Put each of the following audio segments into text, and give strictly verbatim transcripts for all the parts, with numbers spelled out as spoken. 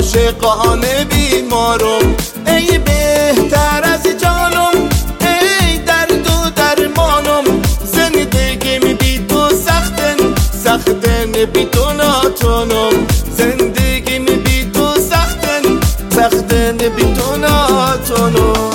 عاشقانه بیمارم، ای بهتر از جانم، ای درد و درمانم. زندگیم بی تو سختن، سختن بی تو ناتونم. زندگیم بی تو سختن، سختن بی تو ناتونم.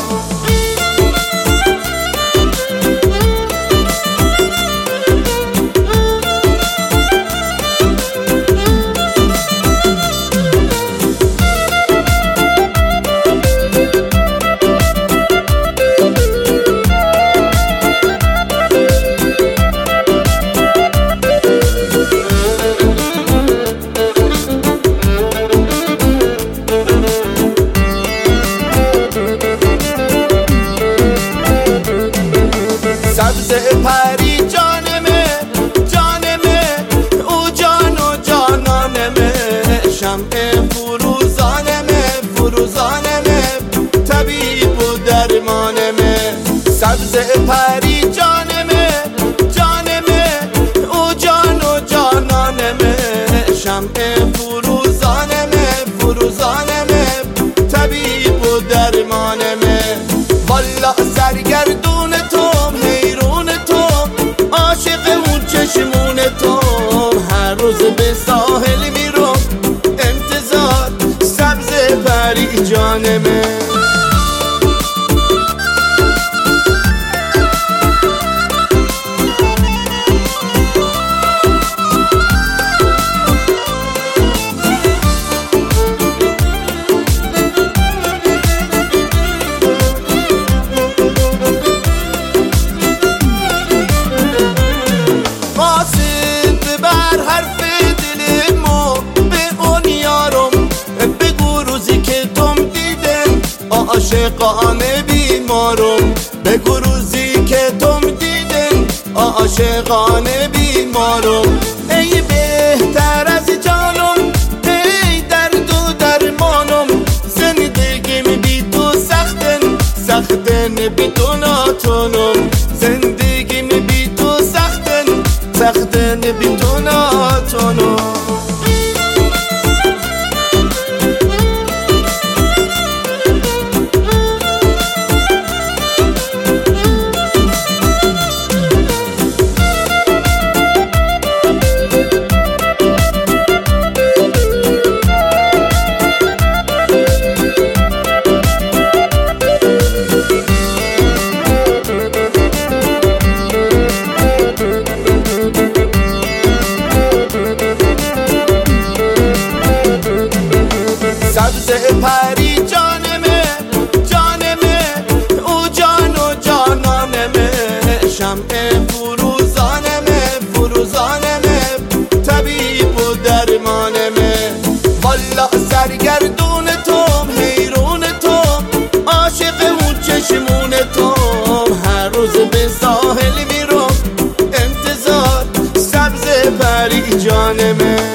سبز پری جانمه، جانمه، او جان و جانانمه. شمع فروزانمه، فروزانمه، طبیب و درمانمه. سبز پری جانمه، جانمه، او جان و جانانمه. شمع فروزانمه، فروزانمه، طبیب و درمانمه. والا سرگردون تو، چشمون تو، هر روز به ساحل میرم انتظار سبز پری جانمه. عاشقانه بیمارم، بگو روزی که تم دیدن. عاشقانه بیمارم، ای بهتر از جانم، ای درد و درمانم. زندگیم بی تو سختن، سختن بی تو ناتونم. زندگیم بی تو سختن، سختن بی تو ناتونم. سبز پری جانمه، جانمه، او جان و جانانمه. شمع فروزانمه، فروزانمه، طبیب و درمانمه. والا سرگردون تو، حیرون تو، عاشق اون چشمون تو، هر روز به ساحل میرم انتظار سبز پری جانمه.